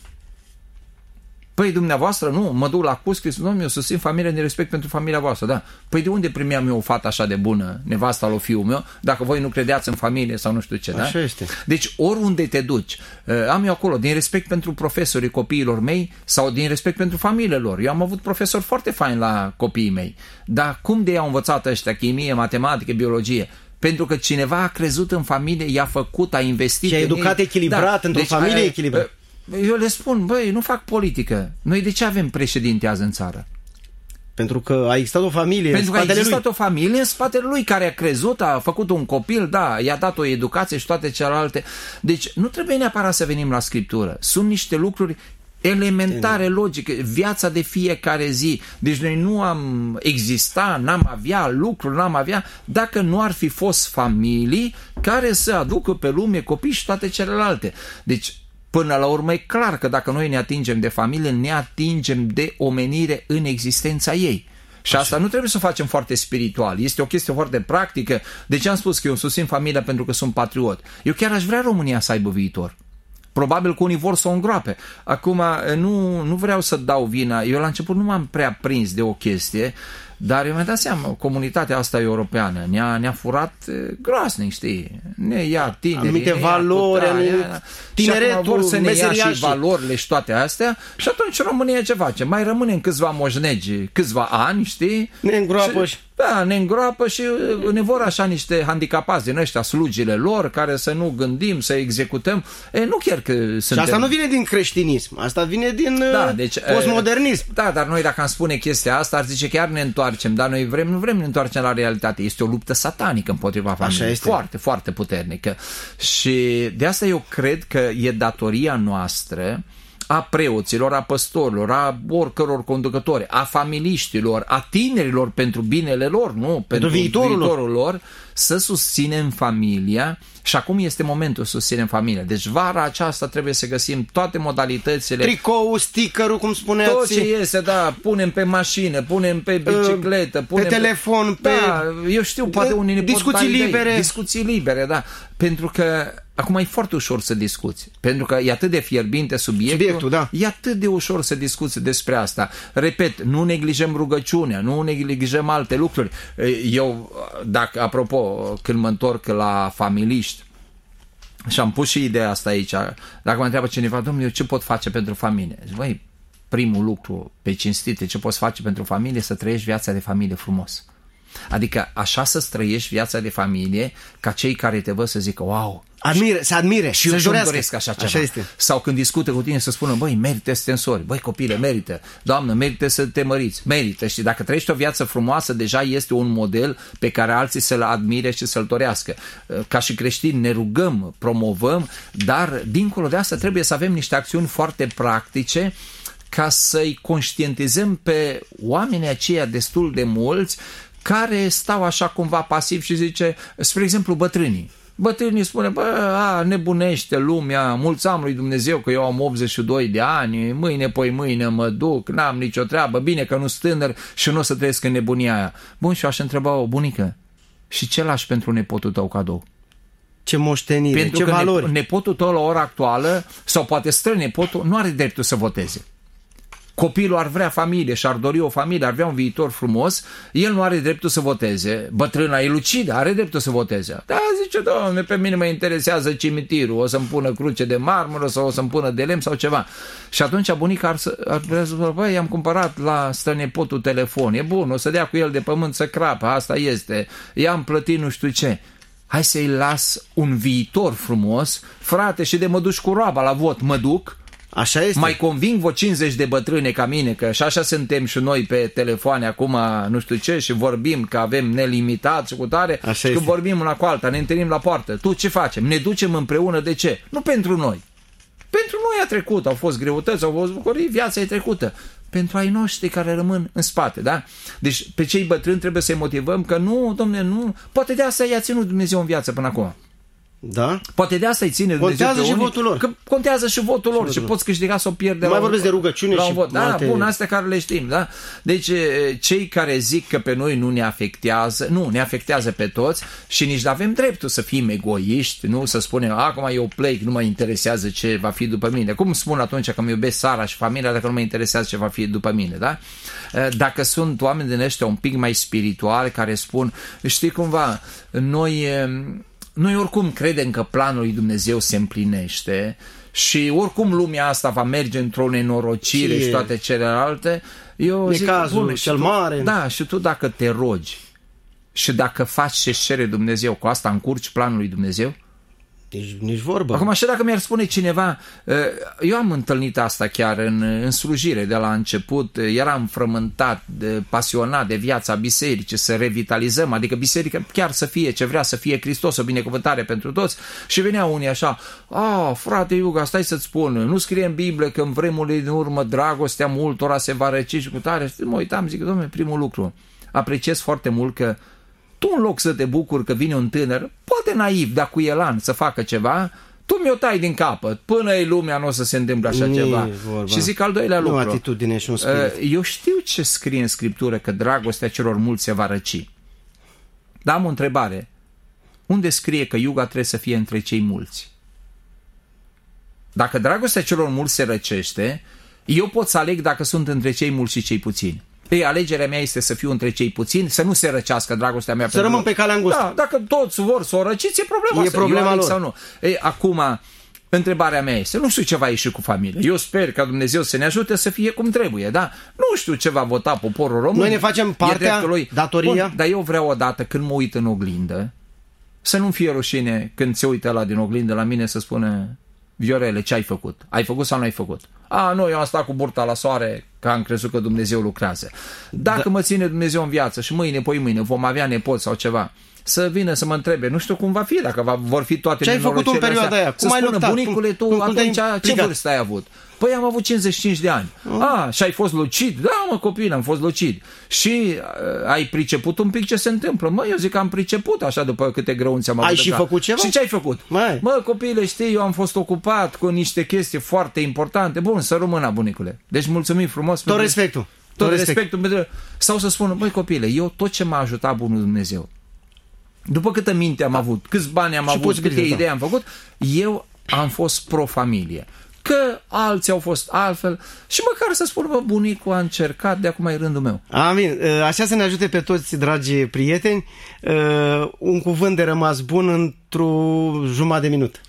Păi dumneavoastră, nu, mă duc la Cuscris, domnule, eu susțin familia din respect pentru familia voastră, da. Păi de unde primeam eu o fată așa de bună, nevasta lui fiul meu, dacă voi nu credeați în familie sau nu știu ce, da? Așa este. Deci oriunde te duci, am eu acolo, din respect pentru profesorii copiilor mei sau din respect pentru familiile lor. Eu am avut profesori foarte faini la copiii mei, dar cum de i-au învățat ăștia chimie, matematică, biologie? Pentru că cineva a crezut în familie, i-a făcut, a investit. Și a educat echilibrat, da, într-o deci, familie echilibrată. Eu le spun, băi, nu fac politică. Noi de ce avem președinte azi în țară? Pentru că a existat o familie Pentru în că a spatele existat lui. o familie în spatele lui care a crezut, a făcut un copil, da, i-a dat o educație și toate celelalte. Deci nu trebuie neapărat să venim la Scriptură. Sunt niște lucruri elementare, logice, viața de fiecare zi. Deci noi nu am exista, n-am avea lucruri, n-am avea dacă nu ar fi fost familii care să aducă pe lume copii și toate celelalte. Deci până la urmă e clar că dacă noi ne atingem de familie, ne atingem de omenire în existența ei. Și asta nu trebuie să o facem foarte spiritual, este o chestie foarte practică. De ce am spus că eu susțin familia? Pentru că sunt patriot. Eu chiar aș vrea România să aibă viitor. Probabil că unii vor să o îngroape. Acum nu, nu vreau să dau vina. Eu la început nu m-am prea prins de o chestie, dar eu mi-am dat seama, comunitatea asta europeană ne-a, ne-a furat groasnic, știi? Ne ia tineri, anumite ne valori, ia putea, tineretul, vor să ne ia și și valorile și toate astea și atunci România ce face? Mai rămâne în câțiva moșnegi, câțiva ani, știi? Ne îngroapă și... Da, ne îngroapă și ne vor așa niște handicapați din ăștia, slugile lor, care să nu gândim, să executăm. E, nu chiar că suntem... Și asta nu vine din creștinism, asta vine din da, deci, postmodernism. Da, dar noi dacă am spune chestia asta, ar zice chiar ne întoarcem, dar noi vrem, nu vrem ne întoarcem la realitate. Este o luptă satanică împotriva familiei. Foarte, foarte puternică. Și de asta eu cred că e datoria noastră, a preoților, a păstorilor, a oricăror conducători, a familiștilor, a tinerilor pentru binele lor, nu? Pentru, pentru viitorul, viitorul lor. lor, să susținem familia și acum este momentul să susținem familia. Deci vara aceasta trebuie să găsim toate modalitățile. Tricou, stickerul, cum spuneați. Tot ce este, da, punem pe mașină, punem pe bicicletă, punem pe telefon, pe... Da, eu știu, poate unii ne discuții pot da libere. Idei. Discuții libere, da. Pentru că acum e foarte ușor să discuți. Pentru că e atât de fierbinte subiectul, subiectul da. E atât de ușor să discuți despre asta. Repet, nu neglijăm rugăciunea, nu neglijăm alte lucruri. Eu, dacă, apropo, când mă întorc la familiști, și am pus și ideea asta aici, dacă mă întreabă cineva, domnule, eu ce pot face pentru familie? Zic, băi, primul lucru pe cinstite, ce poți face pentru familie? Să trăiești viața de familie frumos. Adică așa să trăiești viața de familie ca cei care te văd să zică wow, Admire, să admire și eu să-și îmi dorească. doresc așa ceva. Așa este. Sau când discută cu tine să spună, băi, merită să te însori, băi, copile, merită, doamnă, merită să te măriți, merită. Și dacă trăiești o viață frumoasă, deja este un model pe care alții să-l admire și să-l dorească. Ca și creștini ne rugăm, promovăm, dar dincolo de asta trebuie să avem niște acțiuni foarte practice ca să-i conștientizăm pe oamenii aceia destul de mulți care stau așa cumva pasiv și zice, spre exemplu, bătrânii. Bătrânii spune, bă, a, nebunește lumea, mulțam lui Dumnezeu că eu am optzeci și doi de ani, mâine, poi mâine mă duc, n-am nicio treabă, bine că nu-s tânăr și nu o să trăiesc în nebunia aia. Bun, și aș întreba o bunică, și ce lași pentru nepotul tău cadou? Ce moștenire, pentru ce că valori. Nepotul tău la ora actuală, sau poate strănepotul, nu are dreptul să voteze. Copilul ar vrea familie și ar dori o familie, ar vrea un viitor frumos, el nu are dreptul să voteze. Bătrâna e lucidă, are dreptul să voteze. Da, zice, Doamne, pe mine mă interesează cimitirul, o să-mi pună cruce de marmură sau o să-mi pună de lemn sau ceva. Și atunci bunica ar, ar vrea să spune, băi, i-am cumpărat la strănepotul telefon, e bun, o să dea cu el de pământ să crapă, asta este, i-am plătit nu știu ce. Hai să-i las un viitor frumos, frate, și de mă duci cu roaba la vot, mă duc. Așa este. Mai conving vreo cincizeci de bătrâne ca mine, că și așa suntem și noi pe telefoane acum, nu știu ce, și vorbim că avem nelimitat și cu tare, așa și când este. vorbim una cu alta, ne întâlnim la poartă. Tu ce facem? Ne ducem împreună, de ce? Nu pentru noi. Pentru noi a trecut, au fost greutăți, au fost bucurii, viața e trecută. Pentru ai noștri care rămân în spate, da? Deci pe cei bătrâni trebuie să-i motivăm că nu, domne, nu, poate de asta i-a ținut Dumnezeu în viață până acum. Da? Poate de asta îi ține Dumnezeu Contează pe și unii, votul lor. Că contează și votul lor și și votul poți câștiga sau pierde. Nu mai la un, vorbesc de rugăciune la un și vot. Da, alte... bun, astea care le știm, da? Deci cei care zic că pe noi nu ne afectează, nu, ne afectează pe toți și nici nu avem dreptul să fim egoiști, nu? Să spunem, acum eu plec, nu mă interesează ce va fi după mine. Cum spun atunci că îmi iubesc țara și familia dacă nu mă interesează ce va fi după mine, da? Dacă sunt oameni din ăștia un pic mai spirituali care spun, știi cumva, noi... Noi oricum credem că planul lui Dumnezeu se împlinește și oricum lumea asta va merge într-o nenorocire și, și toate celelalte. Eu e zic, cazul bun, cel tu, mare. Da, și tu dacă te rogi și dacă faci ce-și cere Dumnezeu, cu asta încurci planul lui Dumnezeu? Nici, nici vorbă. Acum, așa dacă mi-ar spune cineva, eu am întâlnit asta chiar în, în slujire de la început, eram frământat, de, pasionat de viața bisericii, să revitalizăm, adică biserica chiar să fie ce vrea să fie, Hristos, o binecuvântare pentru toți, și veneau unii așa, a, frate Iuga, stai să-ți spun, nu scrie în Biblie că în vremurile din urmă dragostea multora se va răci și cu tare, mă uitam, zic, dom'le, primul lucru, apreciez foarte mult că tu în loc să te bucuri că vine un tânăr, poate naiv, dar cu elan să facă ceva, tu mi-o tai din capăt. Până e lumea nu o să se întâmple așa Nii ceva. vorba. Și zic al doilea lucru. Nu atitudine și un spirit. Eu știu ce scrie în Scriptură, că dragostea celor mulți se va răci. Dar am o întrebare. Unde scrie că iuga trebuie să fie între cei mulți? Dacă dragostea celor mulți se răcește, eu pot să aleg dacă sunt între cei mulți și cei puțini. Ei, alegerea mea este să fiu între cei puțini, să nu se răcească dragostea mea. Să rămân pe calea îngustă. Da, dacă toți vor să o răciți, e problema E asta. problema lor. Sau nu. Ei, acum, întrebarea mea este, nu știu ce va ieși cu familie. Eu sper ca Dumnezeu să ne ajute să fie cum trebuie, da? Nu știu ce va vota poporul român. Noi ne facem partea, lui. datoria. Bun, dar eu vreau odată, când mă uit în oglindă, să nu-mi fie rușine când se uită ăla din oglindă la mine să spună, Viorele, ce ai făcut? Ai făcut sau nu ai făcut? A, nu, eu am stat cu burta la soare că am crezut că Dumnezeu lucrează. Dacă da. mă ține Dumnezeu în viață și mâine, poi mâine vom avea nepoți sau ceva, să vină să mă întrebe, nu știu cum va fi, dacă va, vor fi toate ce ai făcut în perioada aia? Cum să ai spună, luptat? bunicule, tu cum, cum atunci ce vârstă ai avut? Păi am avut cincizeci și cinci de ani. Oh. A, și ai fost lucid? Da, mă, copil, am fost lucid. Și uh, ai priceput un pic ce se întâmplă? Mă, eu zic că am priceput așa după câte grăunți am avut. Ai și făcut ceva? Și ce ai făcut? Mai. Mă, copile, știi, eu am fost ocupat cu niște chestii foarte importante. Bun, să rămână, bunicule. Deci mulțumim frumos. Tot respectul. Tot, tot respectul. respectul. Sau să spună, băi, copile, eu tot ce m-a ajutat bunul Dumnezeu, după câtă minte am avut, câți bani am și avut, câte idei am făcut, eu am fost pro-familie. Că alții au fost altfel și măcar să spun, bă, bunicul a încercat, de acum e rândul meu. Amin. Așa să ne ajute pe toți, dragi prieteni, un cuvânt de rămas bun într-o jumătate de minut.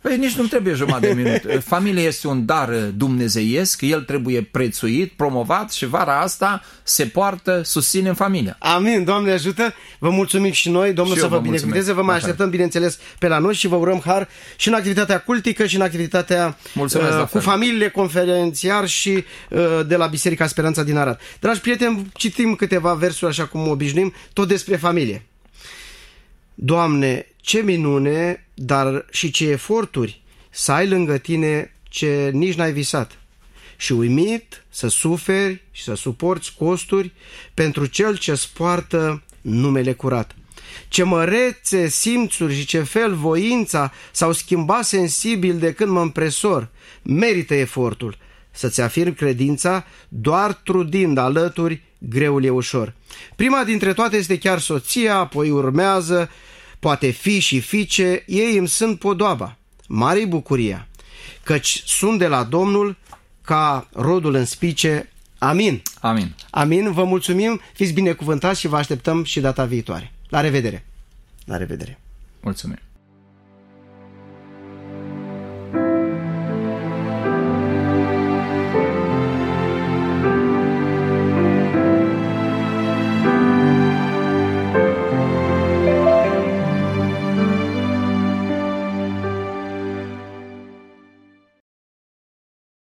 Păi nici nu trebuie jumătate de minut. Familia este un dar dumnezeiesc, el trebuie prețuit, promovat și vara asta se poartă, susținem familia. Amin, Doamne ajută, vă mulțumim și noi, Domnul Și să eu vă vă binecuvânteze, vă mai mulțumesc. așteptăm, bineînțeles, pe la noi și vă urăm har și în activitatea cultică și în activitatea Mulțumesc, uh, la cu fel. familiile, conferențiari și uh, de la Biserica Speranța din Arad. Dragi prieteni, citim câteva versuri așa cum obișnuim, tot despre familie. Doamne, ce minune, dar și ce eforturi să ai lângă tine ce nici n-ai visat. Și uimit să suferi și să suporți costuri pentru cel ce-ți poartă numele curat. Ce mărețe simțuri și ce fel voința s-au schimbat sensibil de când mă împresor. Merită efortul să-ți afirmi credința doar trudind alături, greul e ușor. Prima dintre toate este chiar soția, apoi urmează poate fi și fiice, ei îmi sunt podoaba. Mare-i bucuria, căci sunt de la Domnul ca rodul în spice. Amin. Amin. Amin, vă mulțumim, fiți binecuvântați și vă așteptăm și data viitoare. La revedere! La revedere! Mulțumim.